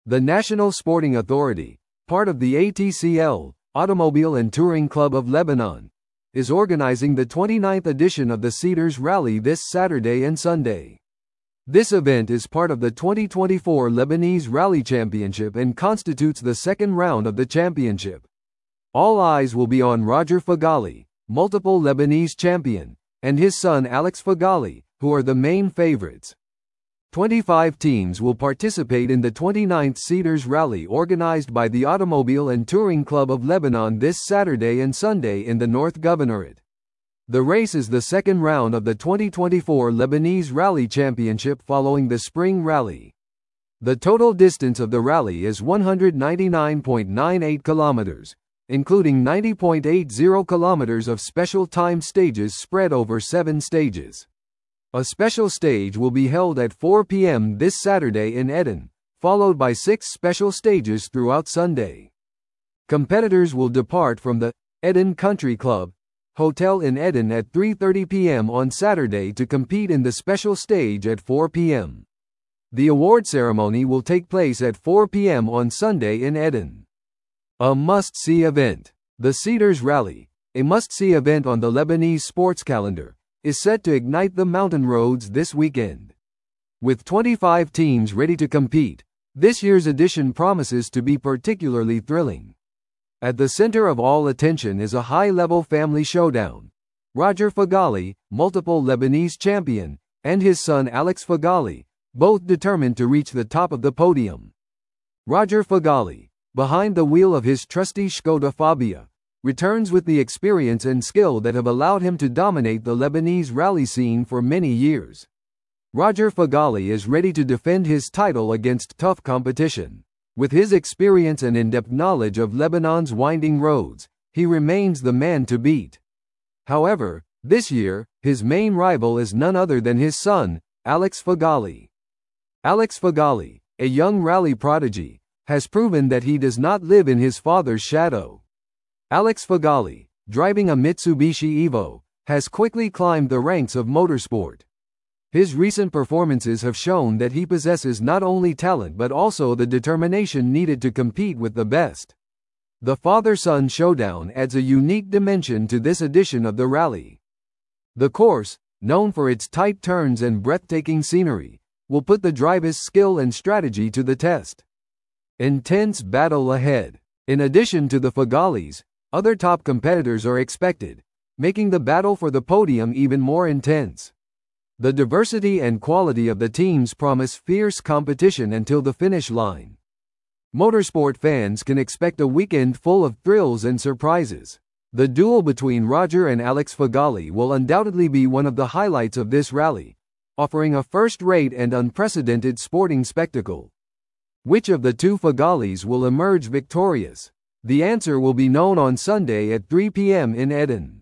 The National Sporting Authority, part of the ATCL, Automobile and Touring Club of Lebanon, is organizing the 29th edition of the Cedars Rally this Saturday and Sunday. This event is part of the 2024 Lebanese Rally Championship and constitutes the second round of the championship. All eyes will be on Roger Feghali, multiple Lebanese champion, and his son Alex Feghali, who are the main favorites. 25 teams will participate in the 29th Cedars Rally organized by the Automobile and Touring Club of Lebanon this Saturday and Sunday in the North Governorate. The race is the second round of the 2024 Lebanese Rally Championship following the Spring Rally. The total distance of the rally is 199.98 kilometers, including 90.80 kilometers of special time stages spread over 7 stages. A special stage will be held at 4 p.m. this Saturday in Eden, followed by 6 special stages throughout Sunday. Competitors will depart from the Eden Country Club Hotel in Eden at 3:30 p.m. on Saturday to compete in the special stage at 4 p.m. The award ceremony will take place at 4 p.m. on Sunday in Eden. A must-see event. The Cedars Rally, a must-see event on the Lebanese sports calendar, is set to ignite the mountain roads this weekend. With 25 teams ready to compete, this year's edition promises to be particularly thrilling. At the center of all attention is a high-level family showdown. Roger Feghali, multiple Lebanese champion, and his son Alex Feghali, both determined to reach the top of the podium. Roger Feghali, behind the wheel of his trusty Skoda Fabia, returns with the experience and skill that have allowed him to dominate the Lebanese rally scene for many years. Roger Feghali is ready to defend his title against tough competition. With his experience and in-depth knowledge of Lebanon's winding roads, he remains the man to beat. However, this year, his main rival is none other than his son, Alex Feghali. Alex Feghali, a young rally prodigy, has proven that he does not live in his father's shadow. Alex Feghali, driving a Mitsubishi Evo, has quickly climbed the ranks of motorsport. His recent performances have shown that he possesses not only talent but also the determination needed to compete with the best. The father-son showdown adds a unique dimension to this edition of the rally. The course, known for its tight turns and breathtaking scenery, will put the driver's skill and strategy to the test. Intense battle ahead. In addition to the Feghalis, other top competitors are expected, making the battle for the podium even more intense. The diversity and quality of the teams promise fierce competition until the finish line. Motorsport fans can expect a weekend full of thrills and surprises. The duel between Roger and Alex Feghali will undoubtedly be one of the highlights of this rally, offering a first-rate and unprecedented sporting spectacle. Which of the two Feghalis will emerge victorious? The answer will be known on Sunday at 3 p.m. in Eden.